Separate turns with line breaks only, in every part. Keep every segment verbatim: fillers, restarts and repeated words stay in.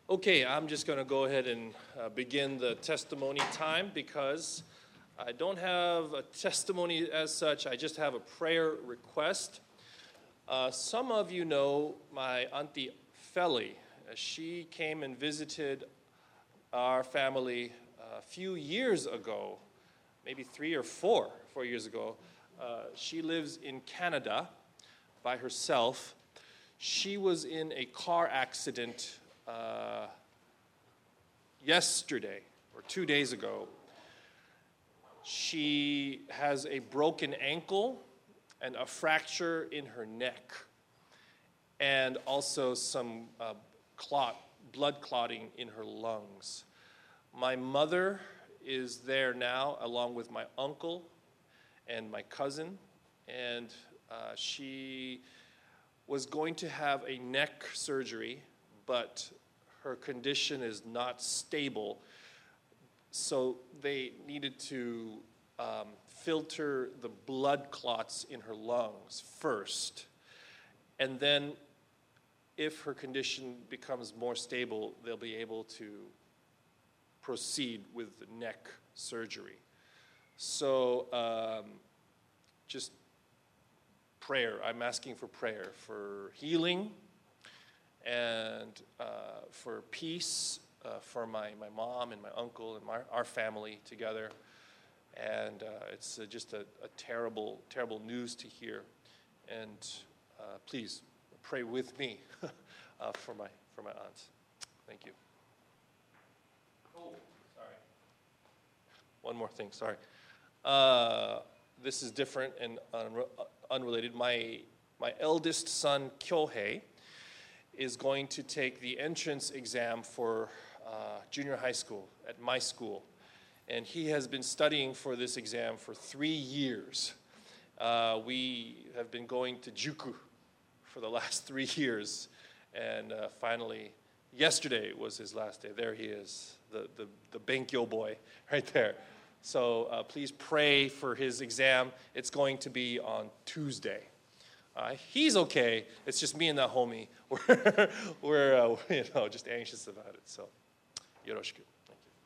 Okay, I'm just going to go ahead and uh, begin the testimony time because I don't have a testimony as such. I just have a prayer request. Uh, some of you know my Auntie Feli. Uh, She came and visited our family a few years ago, maybe three or four, four years ago. Uh, she lives in Canada by herself. She was in a car accident uh, yesterday or two days ago. She has a broken ankle and a fracture in her neck, and also some uh, clot, blood clotting in her lungs. My mother is there now, along with my uncle and my cousin, and uh, she was going to have a neck surgery, but her condition is not stable, so they needed to um, filter the blood clots in her lungs first, and then if her condition becomes more stable, they'll be able to proceed with the neck surgery. So um, just prayer. I'm asking for prayer for healing and uh, for peace uh, for my, my mom and my uncle and my, our family together. And uh, it's uh, just a, a terrible, terrible news to hear. And uh, please pray with me uh, for my for my aunts. Thank you. Oh, sorry. One more thing, sorry. Uh, this is different and unre- unrelated. My my eldest son, Kyohei, is going to take the entrance exam for uh, junior high school at my school. And he has been studying for this exam for three years. Uh, we have been going to Juku for the last three years. And uh, finally, yesterday was his last day. There he is, the, the, the Benkyo boy right there. So uh, please pray for his exam. It's going to be on Tuesday. Uh, he's okay. It's just me and that homie. We're, we're uh, you know, just anxious about it. So, yoroshiku. Thank you.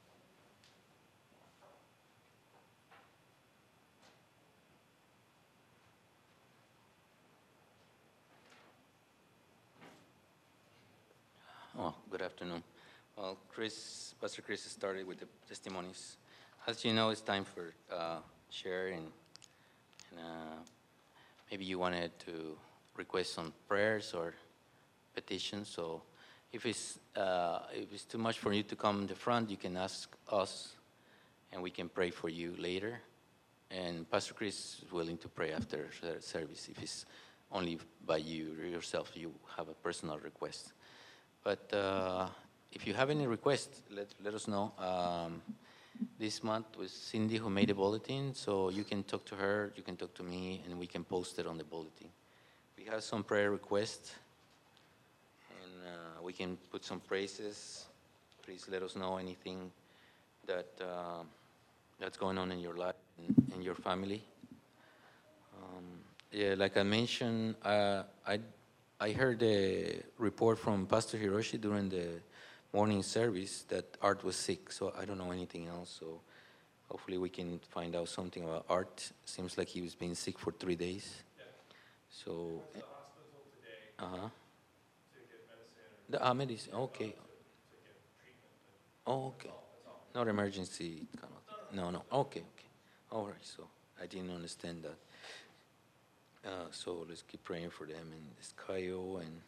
Oh, good afternoon. Well, Chris, Pastor Chris started with the testimonies. As you know, it's time for uh, sharing. And, uh, maybe you wanted to request some prayers or petitions. So if it's uh, if it's too much for you to come in the front, you can ask us, and we can pray for you later. And Pastor Chris is willing to pray after the service if it's only by you yourself. You have a personal request. But uh, if you have any requests, let, let us know. Um, this month was Cindy who made the bulletin, so you can talk to her, you can talk to me, and we can post it on the bulletin. We have some prayer requests, and uh, we can put some praises. Please let us know anything that uh, that's going on in your life and in your family. Um, yeah, like I mentioned, uh, I I heard a report from Pastor Hiroshi during the morning service that Art was sick, so I don't know anything else. So hopefully we can find out something about Art. Seems like he was being sick for three days.
Yeah.
So.
He went to the hospital today
Uh huh.
to get medicine. Or
The ah, medicine. Okay.
to, to get treatment.
Oh, okay.
That's all. That's all.
Not emergency kind of thing. No, no. Okay, okay. All right. So I didn't understand that. Uh, so let's keep praying for them and this Kaio and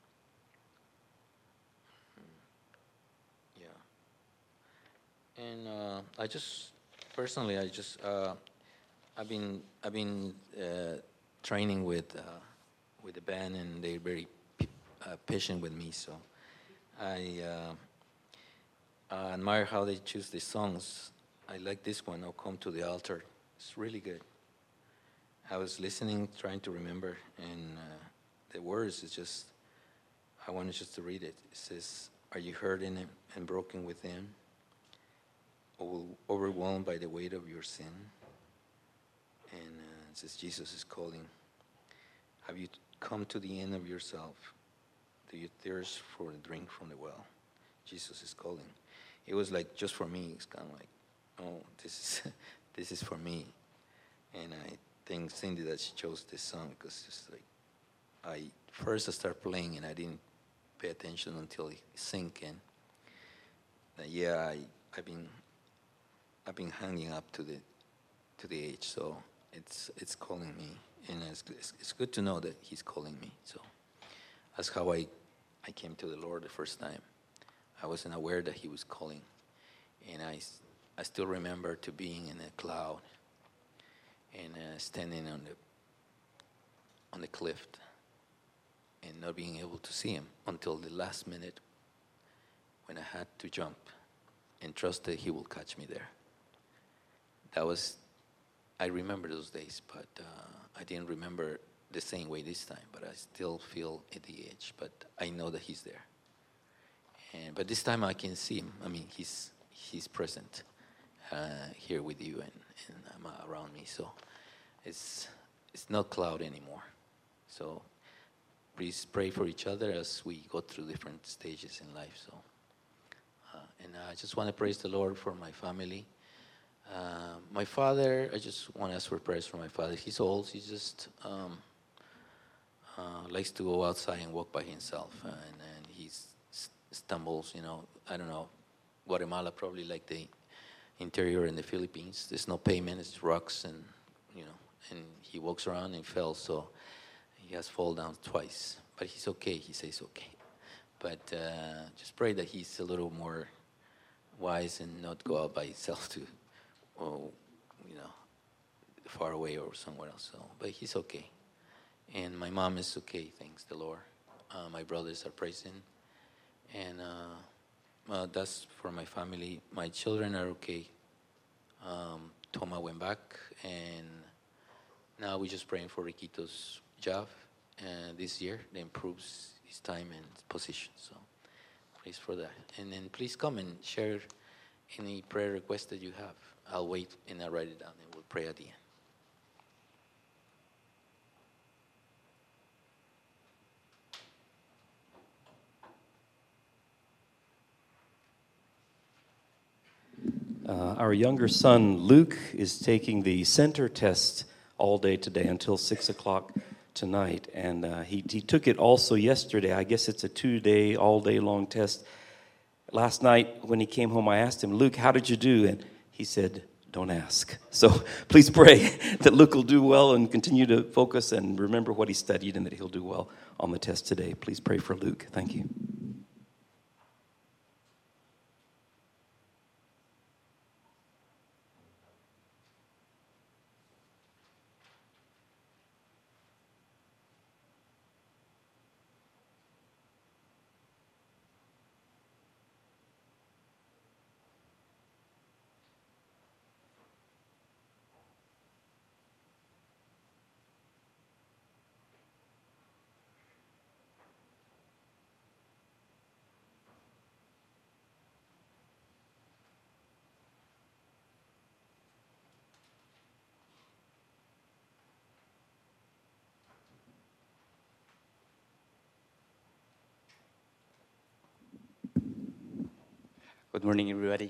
mm, yeah. And uh, I just personally, I just uh, I've been I've been uh, training with uh, with the band, and they're very p- uh, patient with me. So I uh, I admire how they choose the songs. I like this one. I'll come to the altar. It's really good. I was listening, trying to remember, and uh, the words is just, I wanted just to read it. It says, "Are you hurting and broken within, overwhelmed by the weight of your sin?" And uh, it says, "Jesus is calling. Have you come to the end of yourself? Do you thirst for a drink from the well? Jesus is calling. It was like just for me. It's kind of like, oh, this is this is for me. And I think Cindy that she chose this song because it's like I first I started playing and I didn't pay attention until it sank in. That yeah, I I've been I've been hanging up to the to the age, so it's it's calling me, and it's it's, it's good to know that He's calling me. So that's how I I came to the Lord the first time. I wasn't aware that He was calling, and I I still remember to being in a cloud and uh, standing on the on the cliff and not being able to see Him until the last minute when I had to jump and trust that He will catch me there. That was, I remember those days, but uh, I didn't remember the same way this time, but I still feel at the edge, but I know that He's there. And but this time I can see Him. I mean, He's He's present uh, here with you and, and um, uh, around me, so it's it's not cloud anymore. So please pray for each other as we go through different stages in life. So. Uh, and I just want to praise the Lord for my family. Uh, my father, I just want to ask for prayers for my father. He's old. He just um, uh, likes to go outside and walk by himself. Uh, and and he stumbles, you know, I don't know, Guatemala probably like the interior in the Philippines. There's no pavement, it's rocks, and, you know, and he walks around and fell, so he has fallen down twice. But he's okay. He says okay. But uh, just pray that he's a little more wise and not go out by himself to, oh, you know, far away or somewhere else. So, but he's okay. And my mom is okay, thanks the Lord. Uh, my brothers are praising. And uh, well, that's for my family. My children are okay. Um, Toma went back, and now we're just praying for Riquito's job uh, this year. That improves his time and position. So please for that. And then please come and share any prayer request that you have. I'll wait and I'll write it down and we'll pray at the end.
Uh, our younger son, Luke, is taking the center test all day today until six o'clock tonight. And uh, he, he took it also yesterday. I guess it's a two-day, all-day-long test. Last night when he came home, I asked him, Luke, how did you do? And he said, don't ask. So please pray that Luke will do well and continue to focus and remember what he studied and that he'll do well on the test today. Please pray for Luke. Thank you.
Good morning, everybody.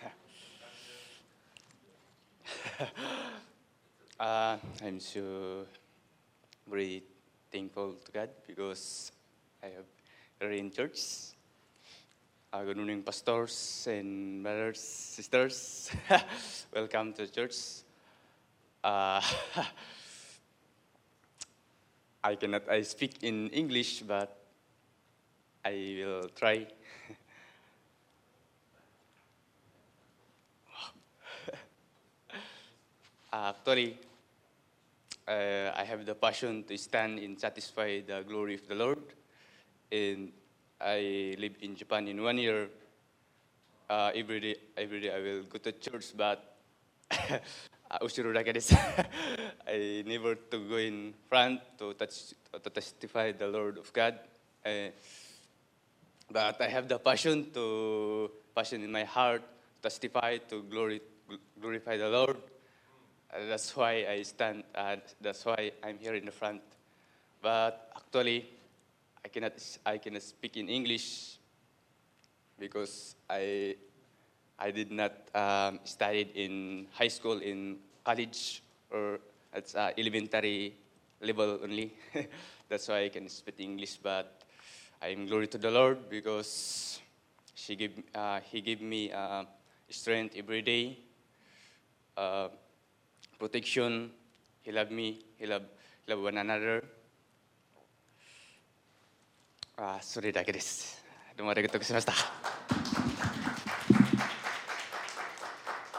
uh, I'm so very thankful to God because I have already in church. Uh, good morning, pastors and brothers, sisters. Welcome to church. Uh, I cannot I speak in English, but I will try. Actually, uh, I have the passion to stand and satisfy the glory of the Lord. And I live in Japan in one year. Uh, every day, every day I will go to church, but I never to go in front to, touch, to testify the Lord of God. Uh, but I have the passion to passion in my heart, testify to glory, glorify the Lord. Uh, that's why I stand, uh, that's why I'm here in the front. But actually, I cannot, I cannot speak in English because I I did not um, studied in high school, in college, or at uh, elementary level only. That's why I can speak English. But I'm glory to the Lord because she give, uh, He gave me uh, strength every day, uh, protection. He loved me. He loved, he loved one another. あ、それだけです。どうもありがとうございました。